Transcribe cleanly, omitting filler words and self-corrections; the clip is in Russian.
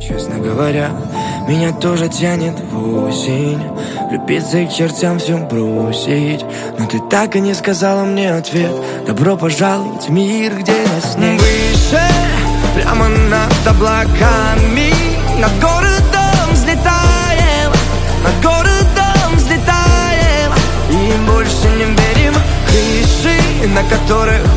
Честно говоря, меня тоже тянет в осень, влюбиться и к чертям все бросить. Но ты так и не сказала мне ответ. Добро пожаловать в мир, где нас нет. Выше, прямо над облаками, над городом взлетаем, над городом взлетаем. И больше не верим крыши, на которых